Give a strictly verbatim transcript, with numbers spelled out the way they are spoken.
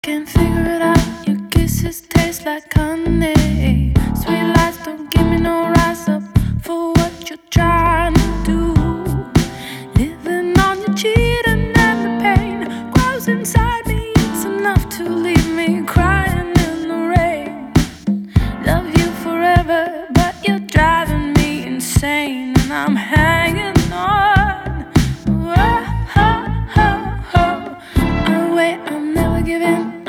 Can't figure it out, your kisses taste like honey. Sweet lies don't give me no rise up for what you're trying to do. Living on your cheating and the pain grows inside me. It's enough to leave me crying in the rain. Love you forever, but you're driving me insane. And I'm hanging